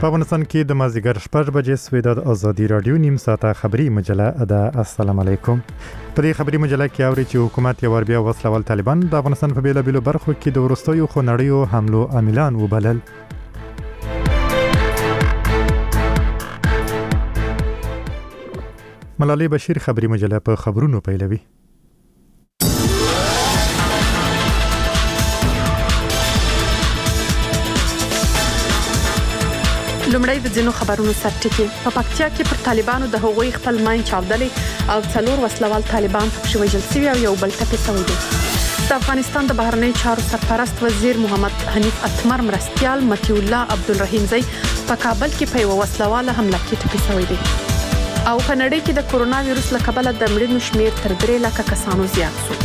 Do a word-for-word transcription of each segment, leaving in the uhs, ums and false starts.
په افغانستان کې د مازدیګر شپږ بجې سوی د ازادي رادیو نیم ساعته خبري مجله ده. السلام علیکم. په دې خبري مجله کې اوري چې حکومت یو ور بیا وسلوال طالبان د افغانستان په بیلابیلو برخو کې د ورستیو خونړیو حملو عاملان وبلل. ملالۍ بشیر خبري مجله په خبرونو پیلوي. لومړی د ځینو خبرونو سرټکی. په پکتیا کې پر طالبانو د هغوی خپل ماین چاودلې او څلور وسلوال طالبان پکې وژل شوي او یو بل ټپي شوی دی. د افغانستان د بهرنی چارو سرپرست وزیر محمد حنیف اتمر مرستیال مطیع الله عبدالرحیم زئی په کابل کې په یو وسلواله حمله کې ټپي شوی دی. او په نړۍ کې د کورونا وایروس له کبله د مړینو شمیر تر درې لکه کسانو زیات شو.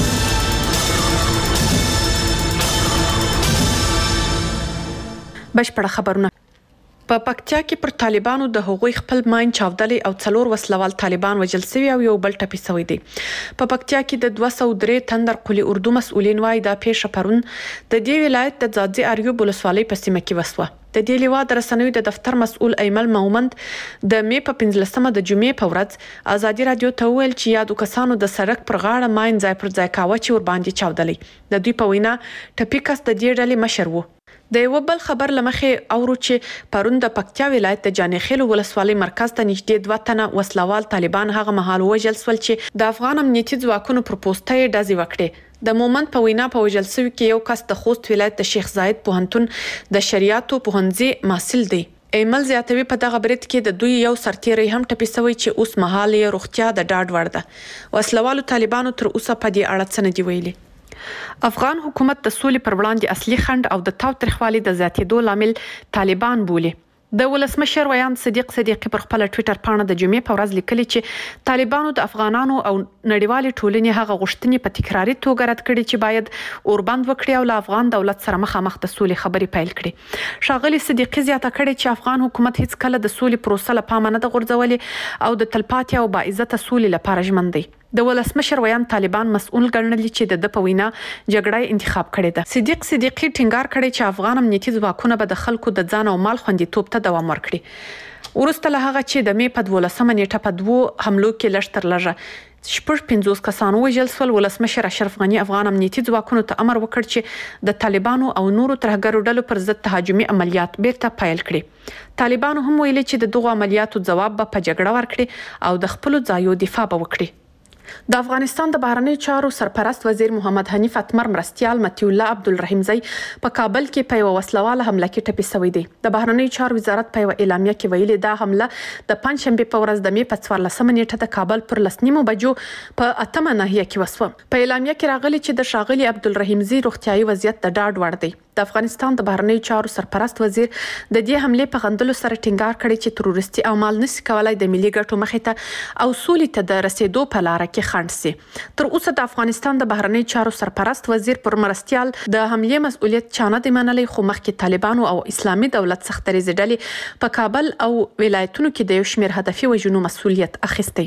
بشپړ خبرونه. په پکتیا کې پر طالبانو د هغوی خپل ماین چاودلې او څلور وسلوال طالبان وژل شوي او یو بل ټپي شوی دی. په پکتیا کې د دوه سوه درې تندر قلی اردو مسؤلین وايي دا پیښه پرون د دې ولایت د ځاځي اریوب ولسوالۍ په سیمه کې وسوه. د دې لیوا د رسنیو د دفتر مسؤل ایمل مومند د می په پنځلسمه د جمعې په ورځ ازادي رادیو ته ویل چې یادو کسانو د سړک پر غاړه ماین ځای پر ځای کاوه چې ور باندې چاودلې. د دوی په وینا ټپي کس د دې ډلې مشر و. د یو بل خبر لمخې اورو چې پرون د پکتیا ولایت د جانخیل ولسوالۍ مرکز ته نږدې دوه تنه وسلوال طالبان هغه مهال وژل شول چې د افغان امنیتي ځواکونو پر پوسټه یې ډزې وکړې. د مومند په وینا په وژل شوي کې یو کس د خوست ولایت د شیخ زاید پوهنتون د شریعتو پوهنځي محصل دی. ایمل زیاتوي په دغه برید کې د دوی یو سرتیری هم ټپي شوی چې اوس مهال یې روغتیا د ډاډ وړ ده. وسلوالو طالبانو تر اوسه په دې اړه څه نه دي ویلي. افغان حکومت د سولې پر وړاندې اصلي خنډ او د تاوتریخوالي د زیاتېدو لامل طالبان بولي. د ولسمشر ویان صدیق صدیقی پر خپل ټوئیټر پاڼه د جمعې په ورځ لیکلي چې طالبانو د افغانانو او نړیوالې ټولنې هغه غوښتنې په تکراري توګه رد کړي چې باید اوربند وکړي او له افغان دولت سره مخامخ د سولې خبرې پیل کړي. ښاغلي صدیقی زیاته کړې چې افغان حکومت هیڅ کله د سولې پروسه له پامه نه ده غورځولې او د تلپاتې او باعزته سولې لپاره ژمن دی. د ولسمشر ویان طالبان مسؤل ګڼلي چې د د په وینا جګړه انتخاب کړې ده. صدیق صدیقی ټینګار کړی چې افغان امنیتي ځواکونه به د خلکو د ځان او مال خوندیتوب ته دوام ورکړي. وروسته له هغه چې د می په دولسمه نیټه په دوو حملو کې لږ تر لږه شپږ پنځوس کسان وژل شول، ولسمشر اشرف غنی افغان امنیتي ځواکونو ته امر وکړ چې د طالبانو او نورو ترهګرو ډلو پر ضد تهاجمي عملیات بیرته پیل کړي. طالبانو هم ویلي چې د دغو عملیاتو ځواب به په جګړه ورکړي او د خپل ځایو دفاع به وکړي. د افغانستان د بهرنی چارو سرپرست وزیر محمد حنیف اتمر مرستیال مطیع الله عبدالرحیم زئی په کابل کې په یو وسلواله حمله کې ټپي شوی دی. د بهرنی چارو وزارت په یو اعلامیه کې ویلي دا حمله د پنځشنبه په ورځ د می په څوارلسمه نیټه د کابل پر لسنیمو بجو په اتمه ناحیه کې وسوه. په اعلامیه کې راغلي چې د ښاغلي عبدالرحیم زئی روغتیايي وضعیت د ډاډ وړ دی. د افغانستان د بهرنی چارو سرپرست وزیر د دې حملې په غندلو سره ټینګار کړی چې تروریستي اعمال نشي کولای د ملي ګټو مخې ته او سولې ته د رسیدو په لار کې خنډ سي. تر اوسه د افغانستان د بهرنی چارو سرپرست وزیر پر مرستیال د حملې مسؤلیت چانه دی منلي، خو مخکې طالبانو او اسلامي دولت سخت دریځ ډلې په کابل او ولایتونو کې د یو شمېر هدفي وژنو مسؤلیت اخیستی.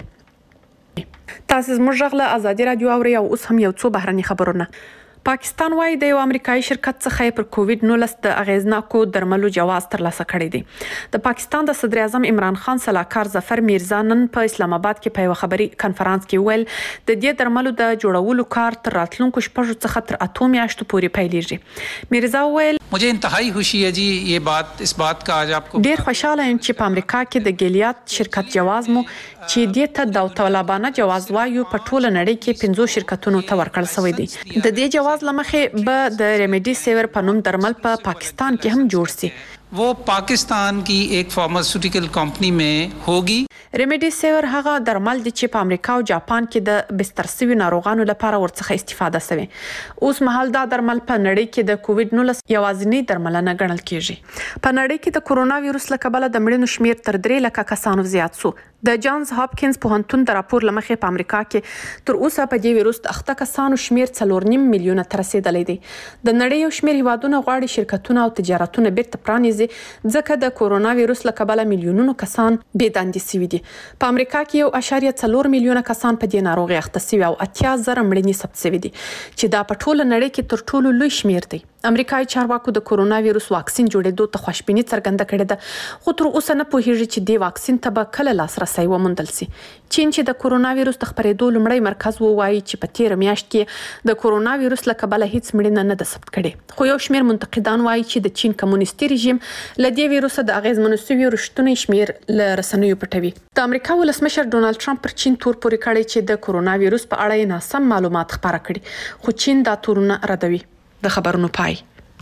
تاسو زموږ غږ له ازادي رادیو اورئ او اوس هم یو څو بهرني خبرونه. پاکستان وايي د یو امریکایي شرکت څخه پر کووډ نولس د اغیزناکو درملو جواز ترلاسه کړی دی. د پاکستان د صدر اعظم عمران خان سلاکار ظفر میرزا نن په اسلام آباد کې په یو خبري کانفرنس کې ویل د دې درملو د جوړولو کار تر راتلونکو شپږ څخه تر اتو میاشتو پورې پیلېږي. میرزا ویل मुझे इंतहाई खुशी है जी ये बात इस बात का आज आपको ډیر خوشاله یم چې په امریکا کې د ګیلیاد شرکت جواز مو چې دې ته داوطلبانه جواز وایو په ټوله نړۍ کې پنځو شرکتونو ته ورکړل شوی دی. د دې جواز لمخې به د ریمیډي سیور په نوم درمل په پا پاکستان کې هم جوړ سي. वो पाकिस्तान की एक फार्मास्यूटिकल कंपनी में होगी. ریمیډي سیور هغه درمل دي چې په امریکا او جاپان کې د بستر شوي ناروغانو لپاره ورڅخه استفاده شوی. اوس مهال دا درمل په نړۍ کې د کووډ نولس یوازینی درملنه ګڼل کیږي. په نړۍ کې د کورونا وایروس له کبله د مړینو شمیر تر درې لکه کسانو زیات شو. د جانز هاپکینز پوهنتون د راپور لمخې په امریکا کې تر اوسه په دې وایروس د اخته کسانو شمیر څلور نیم میلیونه ته رسیدلی دی. د نړۍ یو شمیر هیوادونه غواړي شرکتونه او تجارتونه بیرته پرانیزي ځکه د کورونا وایروس له کبله میلیونونو کسان بې دندې شوي دي. په امریکا کې یو اشاریه څلور میلیونه کسان په دې ناروغي اخته شوي او اتیا زره مړینې ثبت شوي دي چې دا په ټوله نړۍ کې تر ټولو لوی شمیر دی. امریکایي چارواکو د کورونا وایروس واکسین جوړېدو ته خوشبیني څرګنده کړې ده، خو تر اوسه نه پوهیږي چې د واکسین ته به کله لاسرسي وموندل شي. چین چې د کورونا وایروس د خپرېدو لومړی مرکز ووایي چې په تیر میاشت کې د کورونا وایروس له کبله هیڅ مړینه نه ده ثبت کړې، خو یو شمېر منتقدان وایي چې د چین کمونیستي رژیم له دې وایروس د اغیزمنو شویو رښتونی شمېر له رسنیو پټوي. د امریکا ولسمشر ډونالد ټرمپ پر چین تور پورې کړی چې د کورونا وایروس په اړه یې ناسم معلومات خپاره کړي، خو چین دا تورونه ردوي. د خبرونو پای.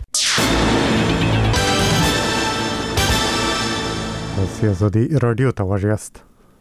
سیاسي رادیو ته واجیاست.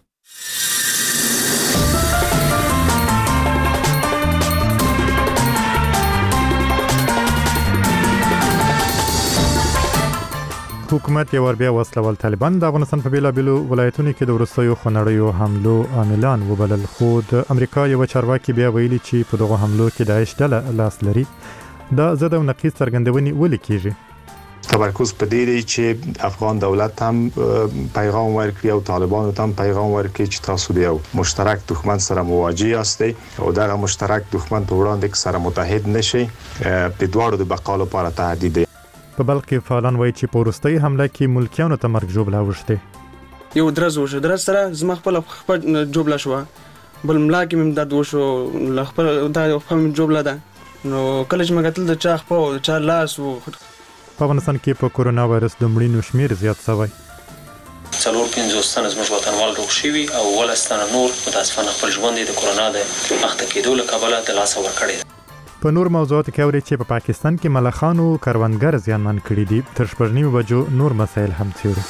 حکومت یو ور بیا وسلوال طالبان د افغانستان په بیلابیلو ولایتونو کې د وروستیو خونړیو حملو عاملان وبلل، خو د امریکا یو چارواکي بیا ویلي چې په دغه حملو کې داعش ډله لاس لري. دا زده او نقیض څرګندونې ولې کیږي؟ تمرکز په دې دی چې افغان دولت هم پیغام ورکړي او طالبانو ته هم پیغام ورکړي چې تاسو د یو مشترک دښمن سره مواجه یاستئ او دغه مشترک دښمن په وړاندې کې سره متحد نشئ، د دواړو د بقا لپاره تهدید دی. په بل کې فعالان وایي چې په وروستۍ حمله کې ملکیانو ته مرګ ژوبله اوښتې. یو درز وشو، درز سره زما خپل خپل جوبله شوه، بل ملا کې مې درد وشو، له خپل دا خپل جوبله ده. نو کله چې مګتل د چا خپل چا لاس وو. په افغانستان کې په کورونا وایرس د مړینو شمیر زیات شوی. څلور پنځوس تنه زموږ وطنوال روغ شوي او ولس تنه نور متاسفانه خپل ژوند د کورونا د اخته کېدو له کبله د لاسه ورکړی. په نور موضوعاتو کې اوري چې په پاکستان کې ملخانو کروندګر زیانمن کړي دي. تر شپږ نیمو بجو نور مسایل هم څیړو.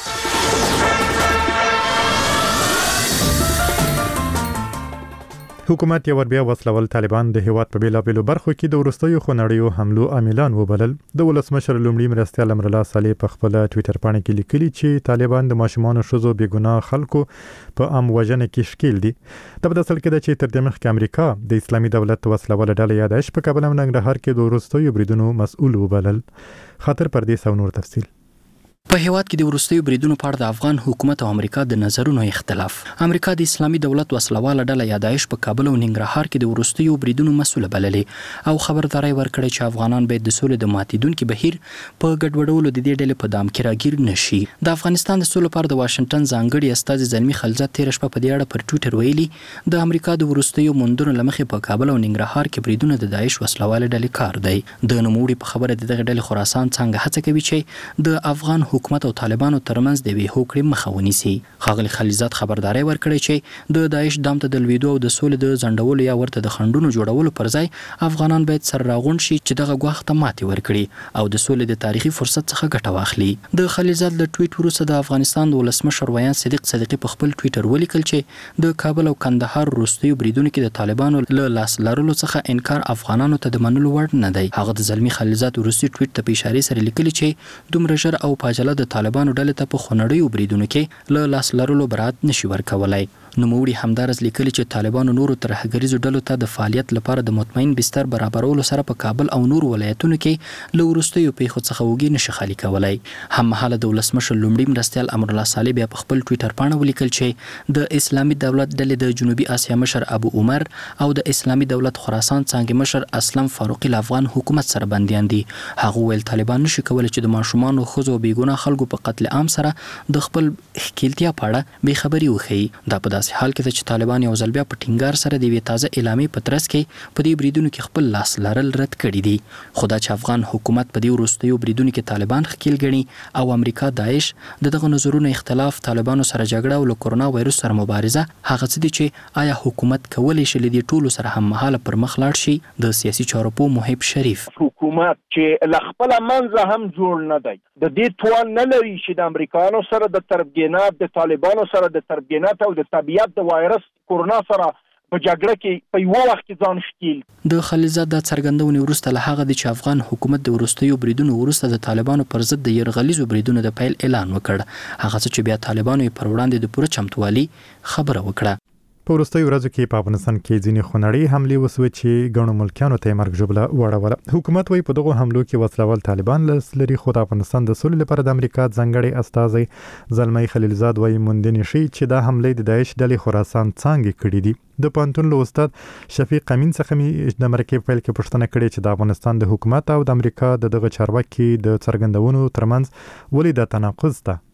حکومت یو ور بیا وسلوال طالبان د هیواد په بیلابیلو برخو کې د وروستیو خونړیو حملو عاملان وبلل. د ولسمشر لومړي مرستیال امرالله صالح په خپل ټویټر باندې کې لیکلي چې طالبان د ماشومان او ښځو بېګناه خلکو په عام وژنه کې ښکیل دي. دا په اصل کې ده چې تر دې مخکې امریکا د اسلامي دولت وسلواله ډله یا داعش په کابل او ننګرهار کې د وروستیو بریدونو مسؤل وبلل. خاطر پردیس او نور تفصیل. په هیواد کې د وروستیو بریدونو په اړه د افغان حکومت او امریکا د نظرونو اختلاف. امریکا د اسلامي دولت وسلواله ډله یا داعش په کابل او ننګرهار کې د وروستیو بریدونو مسؤل بللې او خبرداري ورکړې چې افغانان باید د سولې د ماتیدونکو بهیر په ګډوډولو د دې ډلې په دام کې راګیر نشي. د افغانستان د سولې لپاره د واشنگټن ځانګړي استازي زلمی خلزات تیر شپه په دې اړه پر ټویټر ویلي د امریکا د وروستیو موندنو لمخې په کابل او ننګرهار کې بریدونه د داعش وسلواله ډلې کار دی. د نوموړي په خبره د دغه ډلې خراسان څنګه هڅه کوي چې د افغان حکومت او طالبانو ترمنځ د وی هوکړې مخه ونیسي. ښاغلي خلیزات خبرداري ورکړي چې د داعش دام ته د لویدو او د سولې د ځنډولو یا ورته د خندونو جوړولو پر ځای افغانان باید سر راغونډ شي چې دغه ګواښ ته ماتې ورکړي او د سولې د تاریخي فرصت څخه ګټه واخلي. د خلیزات له ټویټ وروسته د افغانستان د ولسمشر ویان صدیق صدیقي په خپل ټویټر ولیکل چې د کابل او کندهار وروستیو بریدونو کې د طالبانو له لاس لرلو څخه انکار افغانانو ته د منلو وړ نه دی. هغه د زلمی خلیزات وروستي ټویټ ته په اشاره سره لیکلي چې دومره ژر او پاجله د طالبانو ډلې ته په خونړیو بریدونو کې له لاس لرلو برات نشي ورکولای. نوموړي همدارس لیکلي چې طالبانو نورو ترهګریزو ډلو ته د فعالیت لپاره د مطمئن بستر برابرولو سره په کابل او نور ولایتونو کې له وروستیو پیښو څخه وګي نشي خالي کولای. هممهاله د ولسمشر لومړي مرستیال امرالله صالح بیا په خپل ټویټر باندې ولیکل چې د اسلامي دولت ډلې د جنوبي اسیا مشر ابو عمر او د اسلامي دولت خراسان څنګه مشر اسلم فاروقي له افغان حکومت سره بنديان دي. هغه ویل طالبان نشي کولای چې د ماشومان او ښځو بېګناه خلکو په قتل عام سره د خپل ښکیلتیا په اړه بې خبري وښيي. دا په داسې حال کې چې طالبان یو ځل بیا په ټینګار سره د یوې تازه اعلامیې په ترڅ کې په دې بریدونو کې خپل لاس لرل رد کړي دي. خو دا چې افغان حکومت په دې وروستیو بریدونو کې طالبان ښکیل ګڼي او امریکا داعش د دغه نظرونو اختلاف طالبانو سره جګړه او له کورونا وایرس سره مبارزه هغه څه دي چې آیا حکومت کولی شي له دې ټولو سره هممهاله پر مخ لاړ شي. د سیاسي چارو پوه محب شریف حکومت چې ل خپل منځه هم جوړ نه دی، د دې توان نه لري چې د امریکایانو سره د تربګینات د طالبانو سره د تربګینات او د طبيعت د وایرس کورونا سره په جګړه کې په یو وخت کې ځان ښکیل. د خلیزات د څرګندونې وروسته له هغه چې افغان حکومت د وروستیو بریدونو وروسته د طالبانو پر ضد د یرغلیزو بریدونو د پیل اعلان وکړ، هغه چې بیا طالبانو پر وړاندې د پوره چمتووالي خبره وکړه. په وروستیو ورځو کې په افغانستان کې ځینې خونړۍ حملې وسوې چې ګڼو ملکیانو ته مرګ ژوبله واړوله. حکومت وايي په دغو حملو کې وسلوال طالبان لري، خو د افغانستان د سولې لپاره د امریکا ځانګړي استازی زلمی خلیلزاد وايي موندنې شي چې دا حملې د داعش ډلې خراسان څانګې کړې دي. د پوهنتون له استاد شفیق امین څخه مې د مرکې پیل کې پوښتنه کړې چې د افغانستان د حکومت او د امریکا د دغه چارواکي د څرګندونو ترمنځ ولې د تناقض ده.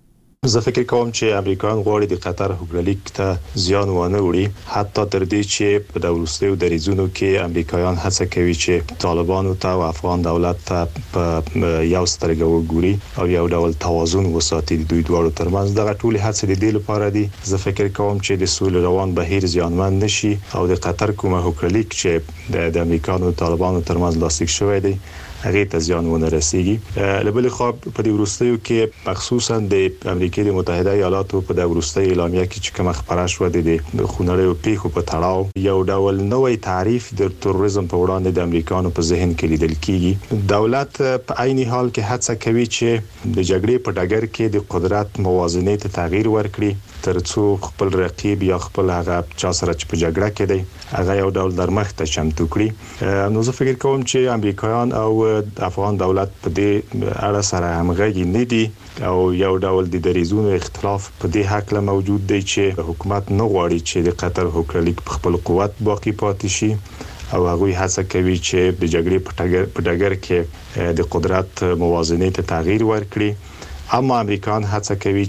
زه فکر کوم چې امریکایان غواړي د قطر حکومت ته زیان ونه وړي، حتی تر دې چې په دولتي دریزونو کې امریکایان هڅه کوي چې طالبانو ته او افغان دولت ته په یو سترګه وګوري او یو ډول توازن وساتي د دوی دواړو ترمنځ. دغه ټول هڅې د دې لپاره دي زه فکر کوم چې د سولې روان بهیر زیانمن نشي او د قطر کومه حکومت چې د امریکایانو او طالبانو ترمنځ لاسلیک شوی دی هغه ته زیان ونه رسیږي. لبل خو په دې وروستیو کې مخصوصا د امریکای متحده ایالاتو په د وروستي اعلامیه کې چې کوم خبره شو د خونړیو پیښو په تړاو یو ډول نوې تعریف د تروریزم په وړاندې د امریکایانو په ذهن کې لیدل کیږي. دولت په عین حال کې هڅه کوي چې د جګړې په ډګر کې د قدرت موازنې ته تغییر ورکړي ترڅو خپل رقیب یا خپل هغه چا سره چې په جګړه کې دی هغه یو ډول درمخته چمتو کړي. نو زه فکر کوم چې امریکایان او افغان دولت په دې اړه سره همغږي نه دي او یو ډول د دریزونو اختلاف په دې حق له موجود دی چې حکومت نه غواړي چې د قطر حکومت په خپل قوت باقی پاتې شي او هغه هڅه کوي چې د جګړې په ډګر کې د قدرت موازنې ته تغییر ورکړي. اما امریکایان هڅه کوي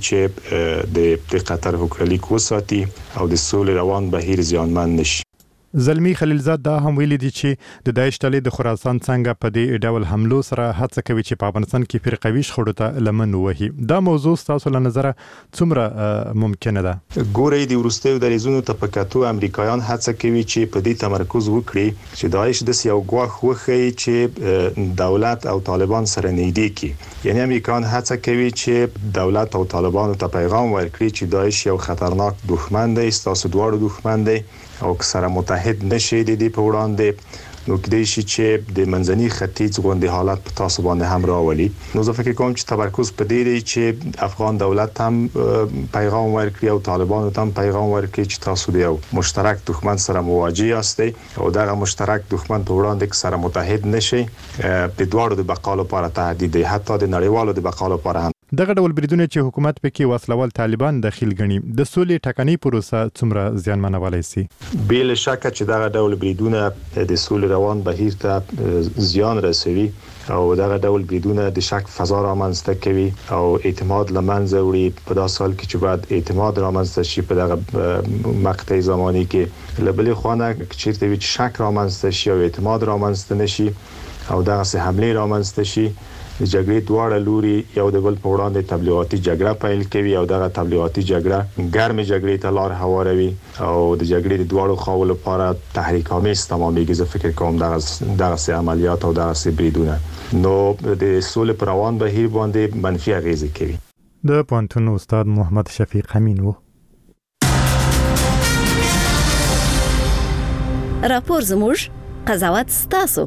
چې د قطر حکومت وساتي او د سولې روان بهیر زیانمن نشي. زلمی خلیلزاد دا هم ویلي دي چې د داعش ډلې د خراسان څنګه په دې ډول حملو سره هڅه کوي چې په افغانستان کې فرقوي شخړو ته لمن ووهي. دا موضوع تاسو له نظره څومره ممکنه ده؟ ګورئ د وروستیو دریزونو ته په کتو امریکایان هڅه کوي چې په دې تمرکز وکړي چې داعش د یو ګواښ وښيي چې دولت او طالبان سره نږدې کی. یعنی امریکایان هڅه کوي چې دولت او طالبان ته پیغام ورکړي چې داعش یو خطرناک دښمن دی، تاسو دواړو دښمن دی او که سره متحد نشي د دې په وړاندې نو کېدای شي چې د منځني ختیځ غونډې حالت په تاسو باندې هم راولي. نو زه فکر کوم چې تمرکز په دې دی چې افغان دولت هم پیغام ورکړي او طالبانو ته هم پیغام ورکړي چې تاسو د یو مشترک دښمن سره مواجه یاستئ او دغه مشترک دښمن په وړاندې که سره متحد نشي د دواړو د بقا لپاره تهدید دی، حتی د نړیوالو د بقا لپاره هم. دغه ډول بریدونه چې حکومت پکې وسلوال طالبان داخل غني د سولې ټاکنۍ پروسه څومره زیانمنولای شي؟ بل شک چې دغه ډول بریدونه د سولې روان بهیر ته زیان رسوي او دغه ډول بریدونه د شک فضا رامنځته کوي او اعتماد لمنځه وړي. په داسې حال کې چې بعد اعتماد رامنځته شي په دغه مقطع زماني کې لبل خوانه چیرته وي شک رامنځته شي او اعتماد رامنځته نشي او دغه سه حمله رامنځته شي د جګړې دواړه لوري یو د بل په وړاندې تبلیغاتي جګړه پیل کوي او دغه تبلیغاتي جګړه ګرمه جګړې ته لار هواروي او د جګړې د دواړو خواو لپاره تحریک آمیز تمامېږي. زه فکر کوم دغه دغه عملیات او دغه بریدونه نو د سولې پر روان بهیر باندې منفي اغیزه کوي. د پوهنتون استاد محمد شفیق امین وو. راپور زموږ قضاوت ستاسو.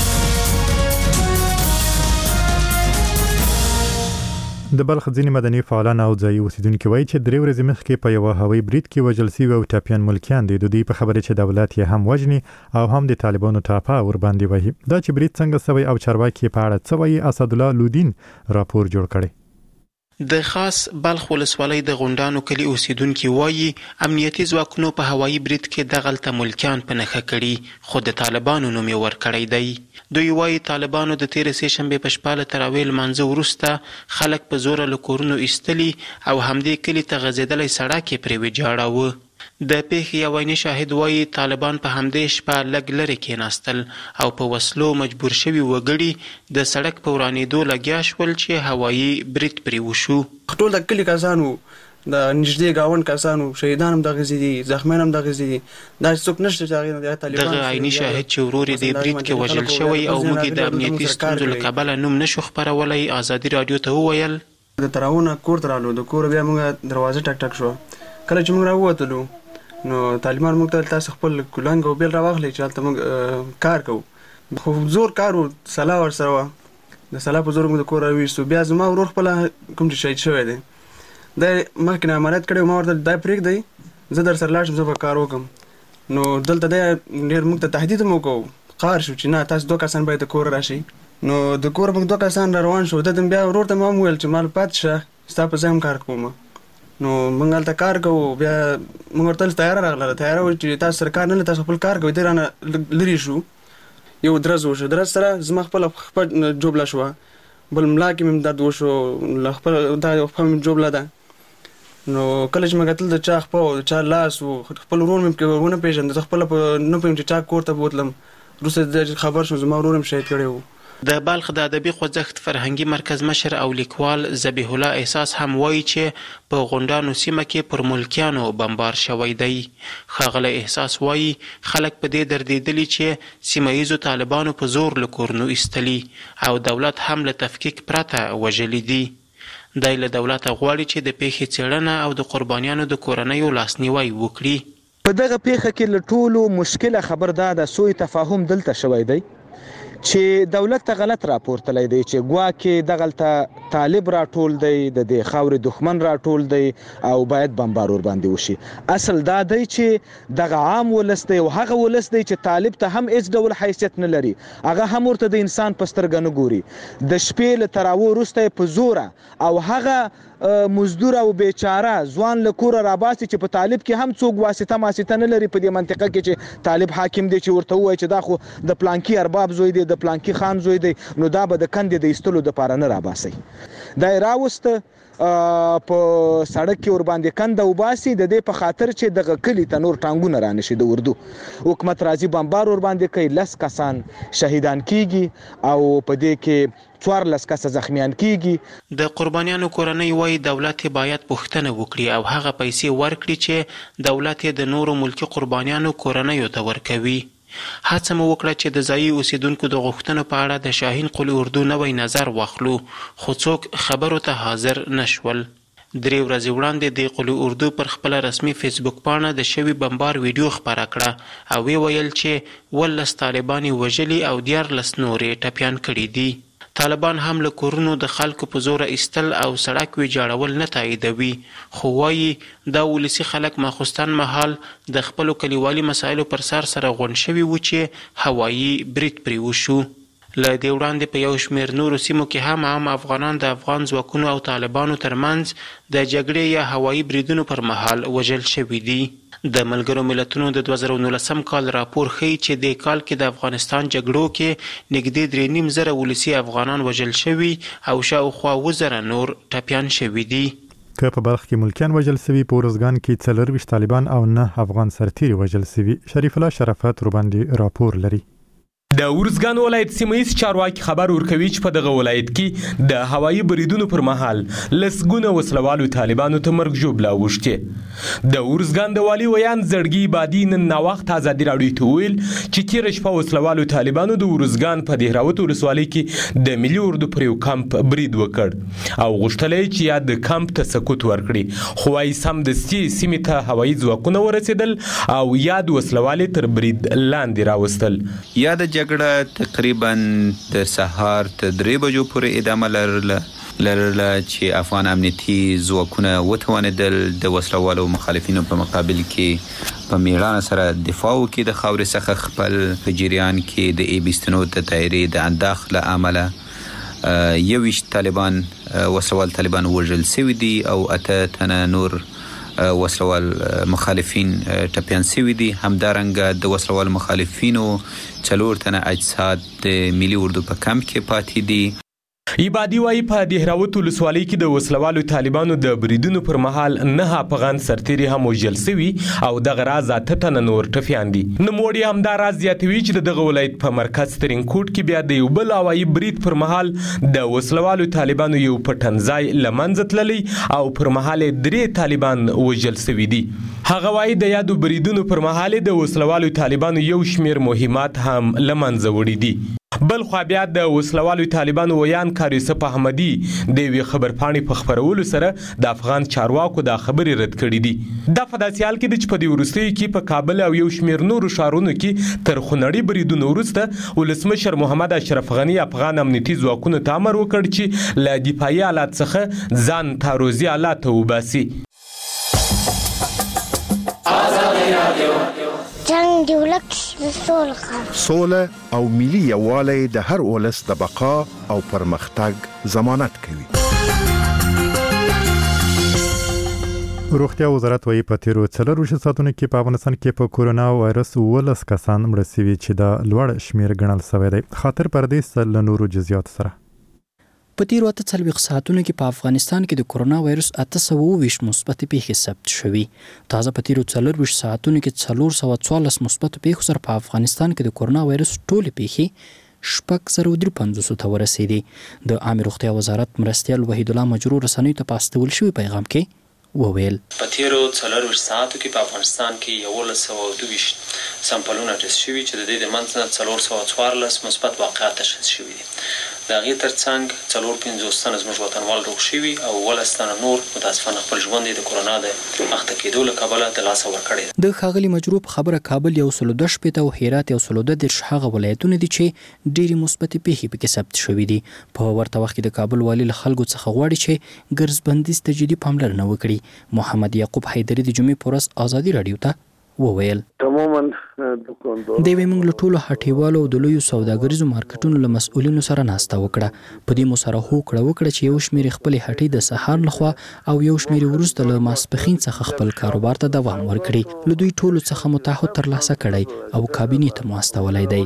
د بلخ ځینې مدني فعالان او ځایي اوسیدونکي وایي چې درې ورځې مخکې په یو هوایي برید کې وژل شوي او ټاپیان ملکیان دي. د دوی په خبره چې دولت یې هم وژني او هم د طالبانو ټاپه ور باندې وهي. دا چې برید څنګه شوی او چارواکي په اړه څه وایي اسدالله لودین راپور جوړ کړي. د خاص بلخ ولسوالۍ د غونډانو کلی اوسیدونکي وایي امنیتي ځواکونو په هوایي برید کې دغلته ملکیان په نښه کړي خو د طالبانو نوم یې ورکړی دی. دوی وایي طالبانو د تېرې سې شنبې په شپه له تراویح لمانځه وروسته خلک په زوره له کورونو ایستلي او همدې کلي ته غځېدلی سړک یې پرې ویجاړاوه. د پیښې یو عیني شاهد وایي طالبان په همدې شپه لږ لرې کېناستل او په وسلو مجبور شوي وګړي د سړک په ورانېدو لګیا شول چې هوایي برید پرې وشو. ټول د کلي کسانو د نږدې ګاونډ کسانو شهیدان هم دغه دي، زخمیان هم دغه دي. دا څوک نشته چې هغه طالبان دغه عیني شاهد چې ورور یې د برید کې وژل شوی او موږ د امنیتي ستونزو له کبله نوم نشو خپرولی ازادي راډیو ته وویل د تراونه کور ته رالو. د کور بیا موږ دروازه ټک ټک شو. کله چې موږ راووتلو نو طالبان موږ ته تاسو خپل کولنګ او بیل راواخلئ چې هلته موږ کار کوو. خو زور کار و، سلا ورسره وه. د سلا په زور موږ د کور راویستو. بیا زما ورور خپله کوم چې شهید شوی دی دا مخکې نه امانت کړی و، ما ورته دا پرېږدئ زه در سره لاړ شم زه به کار وکړم. نو دلته دی ډېر موږ ته تهدید هم وکړو، قهر شو چې نه تاسو دوه کسان باید د کور راشئ. نو د کور موږ دوه کسان را روان شو. د ده بیا ورور ته مې هم وویل چې مال پاتې شه ستا په ځای هم کار کوم. نو موږ هلته کار کوو. بیا موږ ورته ویل تیاره راغله، تیاره وویل چې تاسو سره کار نه لري، تاسو خپل کار کوئ. دی رانه لرې شو. یو درز وشو، درز سره زما خپله خپه جوبله شوه، بل ملا کې مې درد وشو، له خپل دا خپه مې جوبله ده. نو کله چې مې کتل د چا خپه و د چا لاس و، خپل ورور مې ونه پېژنده، زه خپله نه پوهېږم چې چا کور ته بوتلم. وروسته د خبر شوم زما ورور مې شهید کړی و. د بلخ د ادبي خوځښت فرهنګي مرکز مشر او لیکوال ذبیح الله احساس هم وایي چې په غونډانو سیمه کې پر ملکیانو بمبار شوی دی. ښاغلی احساس وایي خلک په دې دردېدلي چې سیمه ییزو طالبانو په زور له کورونو ایستلي او دولت هم له تفکیک پرته وژلي دي. دی له دولته غواړي چې د پیښې څېړنه او د قربانیانو د کورنیو لاسنیوی وکړي. په دغه پیښه کې له ټولو مشکله خبر دا د سوء تفاهم دلته شوی دی چې دولت ته غلط راپورتلی دی چې ګواکې دغلته طالب راټول دی، د دې خاورې دښمن راټول دی او باید بمبار ورباندې وشي. اصل دا دی چې دغه عام ولس دی او هغه ولس دی چې طالب ته هم هیڅ ډول حیثیت نه لري، هغه هم ورته د انسان په سترګه نه ګوري. د شپې له تراوو وروسته یې په زوره او هغه مزدور او بیچاره ځوان له کوره راباسي چې په طالب کې هم څوک واسطه ماسطه نه لري په دې منطقه کې چې طالب حاکم دی چې ورته ووایي چې دا خو د پلانکي ارباب زوی دی، د پلانکي خان زوی دی، نو دا به د کندې د ایستلو دپاره نه راباسي. دا یې راوسته په سړک کې ورباندې کنده وباسي د دې په خاطر چې دغه کلي ته نور ټانګونه رانشي. د اردو حکومت راځي بمبار ورباندې کوي، لس کسان شهیدان کیږي او په دې کې څوارلس کسه زخمیان کیږي. د قربانیانو کورنۍ وایي دولت باید پوښتنه وکړي او هغه پیسې ورکړي چې دولت د نورو ملکي قربانیانو کورنیو ته ورکوي. هڅه مو وکړه چې د ځایي اوسیدونکو د غوښتنو په اړه د شاهین قلي اردو نوی نظر واخلو، خو څوک خبرو ته حاضر نشول. درې ورځې وړاندې د قلي اردو پر خپله رسمي فیسبوک پاڼه د شوي بمبار ویډیو خپره کړه او وی ویل چې ولس طالبان یې وژلي او دیارلس نور یې ټپیان کړي دي. طالبان هم له کورونو د خلکو په زوره ایستل او سړک ویجاړول نه تاییدوي، خو وایي دا ولسي خلک ماخوستن مهال د خپلو کلیوالي مسایلو پر سر سره غونډ شوي وو چې هوایي برید پرې وشو. له دې وړاندې په یو شمېر نورو سیمو کې هم عام افغانان د افغان ځواکونو او طالبانو ترمنځ د جګړې یا هوایي بریدونو پر مهال وژل شوي دي. د ملګرو ملتونو د دوه زره نولسم کال راپور ښیي چې دې کال کې د افغانستان جګړو کې نږدې درې نیم زره ولسي افغانان وژل شوي او شاوخوا اووه زره نور ټپیان شوي دي. که په بلخ کې ملکیان وژل سوي، په ارزګان کې څلرویشت طالبان او نه افغان سرتیري وژل سوي. شریف الله شرافت ورباندې راپور لري. د ارزګان ولایت سیمهیز چارواکي خبر ورکوي چې په دغه ولایت کې د هوایي بریدونو پر مهال لسګونه وسلوالو طالبانو ته مرګ ژوبله اوښتې. د ارزګان د والي ویان زړګي بادي نن ناوخت ازادي راډیو ته وویل چې تېره شپه وسلوالو طالبانو د ارزګان په دهراوت ولسوالۍ کې د ملي اردو پر یو کمپ برید وکړ او غوښتل چې یا د کمپ ته سکوت ورکړي، خو وايي سمدستي سیمې ته هوایي ځواکونه ورسېدل او یا د وسلوالۍ تر برید لاندې راوستل. یا د جګړه تقریبا د سهار تر درې بجو پورې ادامه لرله لرله چې افغان امنیتي ځواکونه وتوانېدل د وسلوالو مخالفینو په مقابل کې په میړانه سره دفاع وکړي. د خاورې څخه خپل په جریان کې د ای بیستنو د طیارې د انداخ له امله یویشت طالبان وسلوال طالبان وژل سوي دي او اته تنه نور وسلوال مخالفین ټپیان سوي دي. همدارنګه د وسلوال مخالفینو څلور تنه اجساد د ملي اردو په کمپ کې پاتې دي. ایبادي وایي په دهراوت ولسوالۍ کې د وسلوالو طالبانو د بریدونو پر مهال نه افغان سرتیري هم وژل سوي او دغه راز اته تنه نور ټپیان دي. نوموړي همدا راز زیاتوي چې د دغه ولایت په مرکز ترینکوټ کې بیا د یو بل هوایي برید پر مهال د وسلوالو طالبانو یو پټنځای له منځه تللی او پر مهال درې طالبان وژل سوي دي. هغه وایي د یادو بریدونو پر مهال د وسلوالو طالبانو یو شمېر مهمات هم له منځه وړي دي. بل خو بیا د وسلوالو طالبانو ویان کار یوسف احمدي د یوې خبرپاڼې په خپرولو سره د افغان چارواکو دا خبرې رد کړي دي. دا په داسې حال کې ده چې په دې وروستیو کې په کابل او یو شمېر نورو ښارونو کې تر خونړي بریدونو وروسته ولسمشر محمد اشرف غني افغان امنیتي ځواکونو ته امر وکړ چې له دفاعي آلات څخه ځان تعرضي آلات وباسي. جنگ دی ولک سوله سوله او ملي یووالی د هر ولس د بقا او پرمختګ ضمانت کوي. روغتیا وزارت وايي په تیرو څلورو ساعتونو کې په افغانستان کې په کورونا وایرس ولس کسان مړه شوي چې د لوړ شمیر ګڼل شوی دی. خاطر پردیس له نورو جزئیات سره په تیرو اته څلوېښت ساعتونو کې په افغانستان کې د کورونا وایرس اته سوه اووه ویشت مثبتې پیښې ثبت شوي. تازه په تیرو څلورویشت ساعتونو کې څلور سوه څوارلس مثبتو پیښو سره په افغانستان کې د کورونا وایرس ټولې پیښې شپږ زره درې پنځوسو ته ورسېدې. د عامې روغتیا وزارت مرستیال وحید الله مجرور رسنیو ته په استول شوي پیغام کې وویل په تیرو څلورویشت ساعتو کې په افغانستان کې یولس سوه دوه ویشت سمپلونه ټیسټ شوي چې د دې د منځ نه څلور سوه څوارلس مثبت واقعات تشخیص شوي دي. د هغې تر څنګ څلور پنځوس تنه زموږ وطنوال روغ شوي او اوولس تنه نور متاسفانه خپل ژوند یې د کورونا د اخته کېدو له کبله د لاسه ورکړی دی. د ښاغلي مجروب خبره کابل یو سل دوه شپېته او هرات یو سل دوه دېرش هغه ولایتونه دي چې ډېرې مثبتې پیښې پکې ثبت شوي دي. په ورته وخت کې د کابل والي له خلکو څخه غواړي چې ګرځبندیز ته جدي پاملرنه وکړي. محمد یعقوب حیدري د جمعې په ورځ ازادي راډیو ته وویل تماما د دوی موږ له ټولو هټیوالو او د لویو سوداګریزو مارکیټونو له مسؤلینو سره ناسته وکړه. په دې مو سره هوکړه وکړه چې یو شمېر خپلې هټۍ د سهار لخوا او یو شمېر وروسته له ماسپښین څخه خپل کاروبار ته دوام ورکړي. له دوی ټولو څخه مو تعهد ترلاسه کړی او کابینې ته مو استولی دی.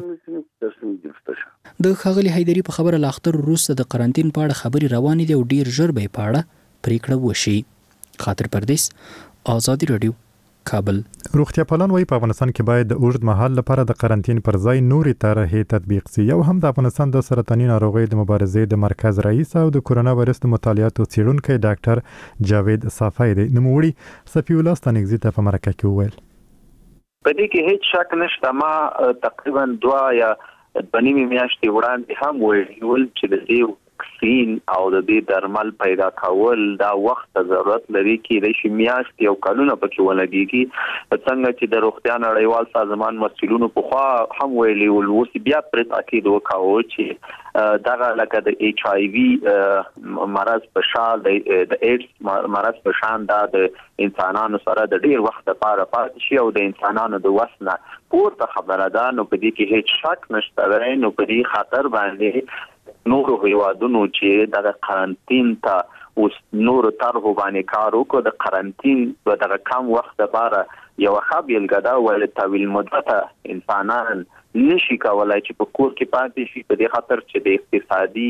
د ښاغلي حیدري په خبره له اختر وروسته د قرنطین په اړه خبرې روانې دي او ډیر ژر به یې په اړه پریکړه وشي. خاطر پردیس، آزادي راډیو، کابل. روغتیا پالان وايي په افغانستان کې باید د اوږد مهال لپاره د قرنطین پر ځای نورې طرحې تطبیق شي. یو هم د افغانستان د سرطاني ناروغیو د مبارزې د مرکز رئیس او د کورونا وایرس د مطالعاتو څېړونکی ډاکټر جاوید صافی دی. نوموړي صفي الله ستانکزي ته په مرکه کې وویل په دې کې هیڅ شک نشته. ما تقریبا دوه یا دوه نیمې میاشتې وړاندې هم ویل چې د دې واکسین او د دې درمل پیدا کول دا وخت ته ضرورت لري کې د شمیاشت یو کلونه پکې ولګيږي. څنګه چې د روغتیا نړیوال سازمان مسؤلینو په خوا هم ویلي ول اوس بیا پر تاکید وکاو چې دا لکه د ایچ آی وی مرض په شان د ایډز مرض په شان دا د انسانانو سره د ډیر وخت لپاره پاتې شي او د انسانانو د وسنه پورته خبره ده. نو په دې کې هیڅ شک نشته. نو په دې خاطر باندې نور هیوادونو چې د قرنطین ته اوس نور طرحو باندې کار وکړو د قرنطین په دغه کم وخت لپاره یو ښه بیلګه ده ولې طویل مدته انسانان نشي کولای چې په کور کې پاتې شي په دې خاطر چې د اقتصادي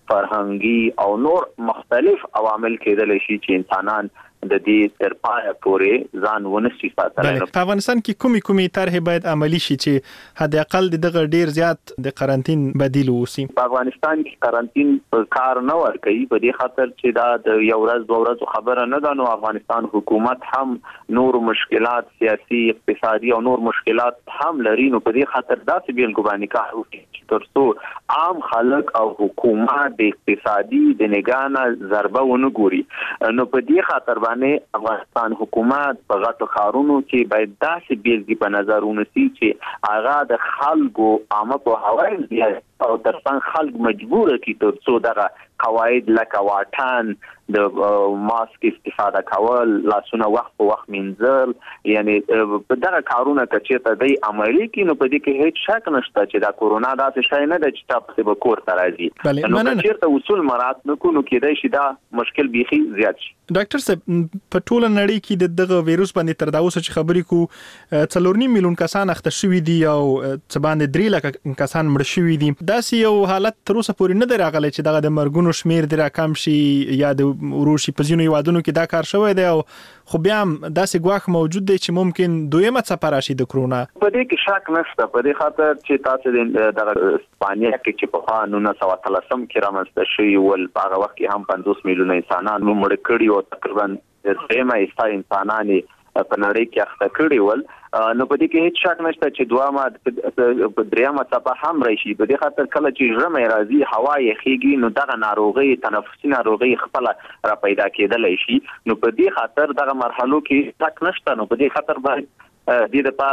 فرهنګي او نور مختلف عوامل کېدلی شي چې انسانان د دې تر پایه پورې ځان ونشي ساتلی. په افغانستان کې کومې کومې طرحې باید عملي شي چې حد اقل دغه ډیر زیات د قرنطین بدیل وسی؟ په افغانستان کې قرنطین کار نه ورکوي په دې خاطر چې دا د یو ورځ دوه ورځو خبره نه ده. نو افغانستان حکومت هم نور مشکلات سیاسي اقتصادي او نور مشکلات هم لري. نو په دې خاطر داسې بیلګو باندې کار وکړي چې ترڅو عام خلک او حکومت د اقتصادي د نګانه ضربه ونه ګوري. نو په دې خاطر افغانستان حکومت په غټو ښارونو کې باید داسې بیلګې په نظر ونیسي چې هغه د خلکو عامه پوهاوی زیات او ترڅنګ خلک مجبور کړي ترڅو دغه قواعد لکه واټن د ماسک استفاده کول، لاسونه وخت په وخت مینځل، یعنی په دغه کارونه که چېرته دی عملي کړي نو په دې کې هیڅ شک نشته چې دا کورونا داسې شی نه ده چې تا پسې به کور ته راځي. نو که چېرته اصول مراعات نه کړو نو کېدای شي دا مشکل بیخي زیات شي. ډاکټر صاحب په ټوله نړۍ کې د دغه وایروس باندې تر دا اوسه چې خبرې کوو څلور نیم میلیون کسان اخته شوي دي او څه باندې درې لکه کسان مړه شوي دي. داسې یو حالت تر اوسه پورې نه دی راغلی چې دغه د مرګونو شمیر دې راکم شي یا د ورور شي. په ځینو هیوادونو کې دا کار شوی دی او خو بیا هم داسې ګواښ موجود دی چې ممکن دویمه څپه راشي د کرونا. په دې کې شک نشته په دې خاطر چې تاسو د دغه اسپانیا کې چې په خوا نولس سوه اتلسم کې رامنځته شوي ول په هغه وخت کې هم پنځوس میلیونه انسانان مړه کړي او تقریبا درېیمه حصه انسانان په نړۍ کې اخته کړي ول. نو په دې کې هیڅ شک نشته چې دوامه په دریمه څپه هم راشي. په دې خاطر کله چې ژمی راځي هوا یخېږي نو دغه ناروغۍ تنفسي ناروغۍ خپله را پیدا کېدلی شي. نو په دې خاطر دغه مرحلو کې شک نشته. نو په دې خاطر باید دې لپاره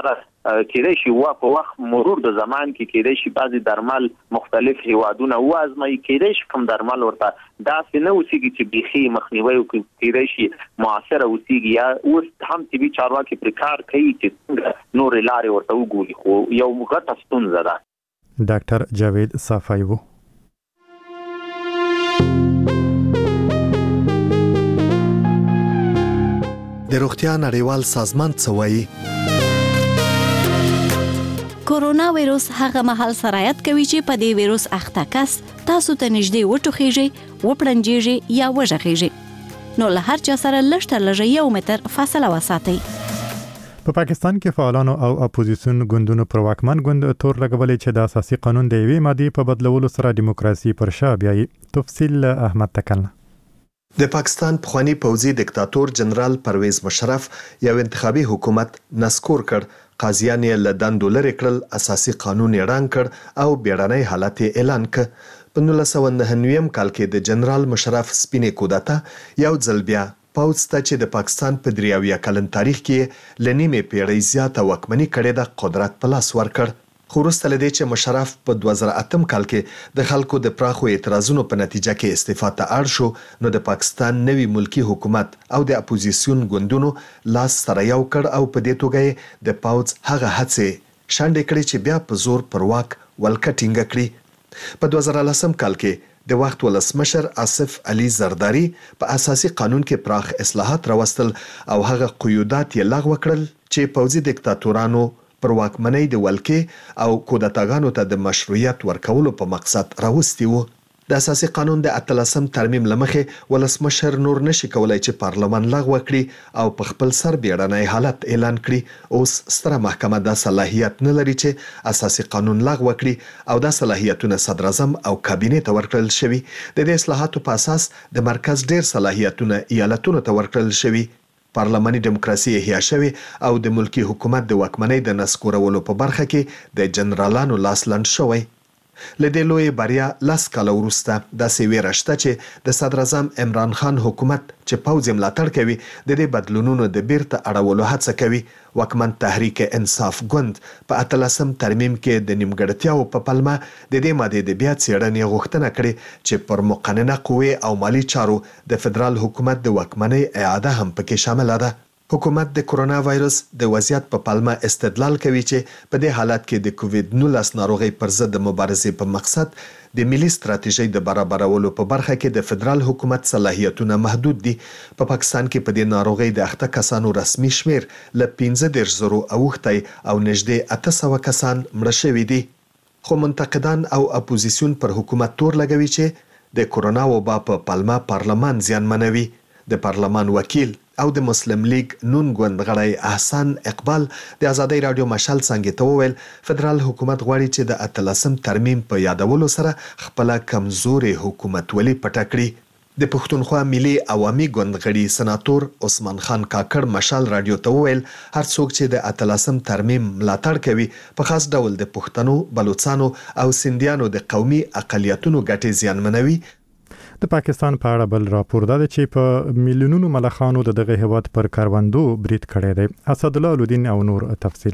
کېدای شي وا په وخت مرور د زمان کې کېدای شي بعضي درمل مختلف هیوادونه وازمایي، کېدای شي کوم درمل ورته داسې نه اوسېږي چې بیخي مخنیوي وکړي، کېدای شي معاصره اوسېږي، یا اوس هم طبي چارواکي پرې کار کوي چې څنګه نورې لارې ورته وګوري، خو یو غټه ستونزه ده. ډاکټر جاوید صافی و. د روغتیا نړیوال سازمان څه وایي؟ کورونا وایروس هغه مهال سرایت کوي چې په دې وایروس اخته کس تاسو ته نږدې وټوخیږي، وپړنجیږي یا وژغیږي، نو له هر چا سره لږ تر لږه یو متر فاصله وساتئ. په پاکستان کې فعالانو او اپوزیسیون ګوندونو پر واکمن ګوند تور لګولې چې د اساسي قانون د یوې مادې په بدلولو سره دیموکراسي پر شا بیایي. تفصیل احمد تکلنه. د پاکستان پخوانی پوځي دیکتاتور جنرال پرویز مشرف یو انتخابي حکومت نسکور کړ، قاضیان یې له دندو لرې کړل، اساسي قانون یې ړنګ کړ او بیړنی حالت یې اعلان کړ. په نولس سوه نهه نوي کال کې د جنرال مشرف سپینې کودتا یو ځل بیا پوځ ته چې د پاکستان په درې اویا کلن تاریخ کې له نیمې پیړۍ زیاته واکمني کړې ده قدرت په لاس ورکړ. خو وروسته له دې چې مشرف په دوه زره اتم کال کې د خلکو د پراخو اعتراضونو په نتیجه کې استعفا ته اړ شو، نو د پاکستان نوي ملکی حکومت او د اپوزیسیون ګوندونو لاس سره یو کړ او په دې توګه د پوځ هغه هڅې شاندې کړې چې بیا په زور پر واک ولکه ټینګه کړي. په دوه زره لسم کال کې د وخت ولسمشر آصف علي زرداری په اساسي قانون کې پراخ اصلاحات راوستل او هغه قیودات یې لغوه کړل چې پوځي دیکتاتورانو پر واکمنۍ د ولکې او کودتاګانو ته د مشروعیت ورکولو په مقصد راوستي وو. د اساسي قانون د اتلسم ترمیم لمخې ولسمشر نور نشي کولای چې پارلمان لغوه کړي او په خپل سر بیړنی حالت اعلان کړي. اوس ستره محکمه دا صلاحیت نه لري چې اساسي قانون لغوه کړي او دا صلاحیتونه صدر اعظم او کابینې ته ورکړل شوي. د دې اصلاحاتو په اساس د مرکز ډیر صلاحیتونه ایالتونو ته ورکړل شوي. پارلماني دیموکراسي احیا شوی او د ملکی حکومت د واکمنۍ د نسکورولو په برخه کې د جنرالانو لاس لنډ شوی. له دې لوی بریا لاس کاله وروسته داسې ویره شته چې د صدر اعظم عمران خان حکومت چې پوځ یې ملاتړ کوي د دې بدلونونو د بیرته اړولو هڅه کوي. واکمن تحریک انصاف ګوند په اتلسم ترمیم کې د نیمګړتیاو په پلمه د دې مادې د بیا څېړنې غوښتنه کړې چې پر مقننه قوې او مالی چارو د فدرال حکومت د واکمنۍ اعاده هم پکې شامله ده. حکومت د کرونا وایرس د وضعیت په پلمه استدلال کوي چې په دې حالت کې د کووید نولس ناروغي پر ضد د مبارزې په مقصد د ملي ستراتیژۍ د برابرولو په برخه کې د فدرال حکومت صلاحیتونه محدود دي. په پاکستان کې په دې ناروغي د اخته کسانو رسمي شمیر ل پنځه دېرش زرو اوښتی او نږدې اته سوه کسان مړه شوي دي. خو منتقدان او اپوزیسیون پر حکومت تور لګوي چې د کرونا وبا په پلمه پارلمان زیانمنوي. د پارلمان وکیل او د مسلم لیگ نون ګوند غړی احسان اقبال د ازادۍ رادیو مشال څنګه ته وویل فدرال حکومت غواړي چې د اتلسم ترمیم په یادولو سره خپل کمزوري حکومت ولې پټه کړي. د پښتونخوا ملي عوامي ګوند غړي سناتور عثمان خان کاکړ مشال رادیو ته وویل هر څوک چې د اتلسم ترمیم ملاتړ کوي په خاص ډول د پښتنو، بلوچستانو او سندیانو د قومي اقلیتونو ګټې زیانمنوي. د پاکستان په اړه بل راپور دا چې په میلیونونو ملخانو د دغه هیواد پر کاروندو برید کړی دی. اسد الله الدین او نور تفصیل.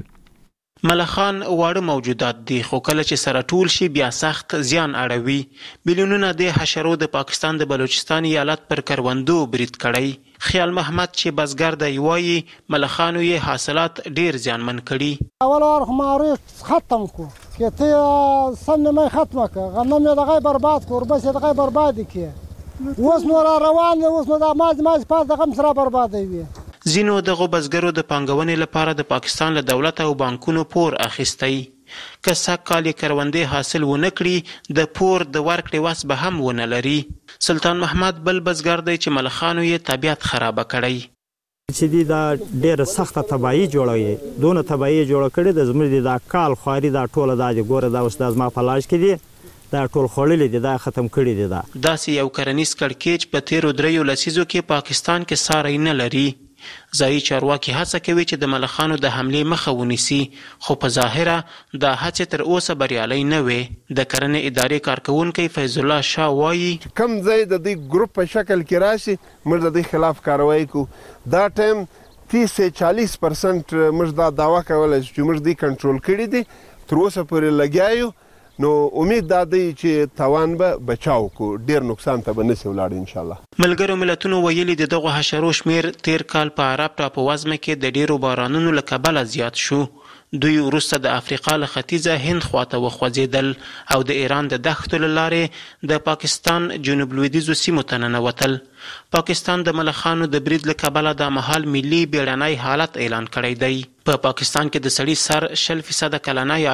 ملخان واړه موجودات دي خو کله چې سره ټول شي بیا سخت زیان اړوي. میلیونونه د حشرو د پاکستان د بلوچستان ایالت پر کاروندو برید کړی. خیال محمد چې بزګر دی وایي ملخانو یې حاصلات ډیر زیانمن کړي. اول اور خمارې ختم کو که ته سم نه ختمه که غنم یې دغه برباد کړ بس یې دغه برباد کړي. اوس نو را روان دی، اوس نو د ماز ماز پاس دغه سره برباد وي. ځینو دغه بزګرو د پانګونې لپاره د پاکستان له دولت او بانکونو پور اخیستی. که سږ کال یې کروندې حاصل ونه کړي د پور د ورکړې وس به هم ونه لري. سلطان محمد بل بزګر دی چې ملخانو یې طبیعت خرابه کړی. چې دی دا ډېره سخته تباهي جوړوي، دونه تباهي جوړه کړې د زموږ د دا کال خواري دا ټوله دا چې ګوره دا اوس دا زما په لاس کې دي دا ټول خوړلي دي، دا ختم کړي دي. دا داسې یو کرنیز کړکېچ په تیرو دریو لسیزو کې پاکستان کې ساری نه لري. ځایي چارواکي هڅه کوي چې د ملخانو د حملې مخه ونیسي خو په ظاهره دا هڅې تر اوسه بریالۍ نه وې. د کرنې ادارې کارکوونکی فیض الله شاه وایي کم ځای د دې ګروپ په شکل کې راشي موږ د دې خلاف کاروایی کوو. دا ټایم تیس چالیس پرسنټ موږ دا دعوا کولی چې موږ دې کنټرول کړي دي، تر اوسه پورې لګیا یو. نو امید دا دی چې تاوان به بچاو کو، ډیر نقصان ته به نشي ولاړ ان شاء الله. ملګرو ملتونو ویلي د دغه حشرو شمیر تیر کال په عرب ټاپو وزمه کې د ډیرو بارانونو له کبله زیات شو. دوی وروسته د افریقا له ختیځه هند خواته وخوځېدل او د ایران د دښتو له لارې د پاکستان جنوب لویدیځو سیمو ته ننوتل. پاکستان د ملخانو د برید له کبله دا مهال ملي بیړنی حالت اعلان کړی دی. په پاکستان کې د سړي سر شل فیصده کلنی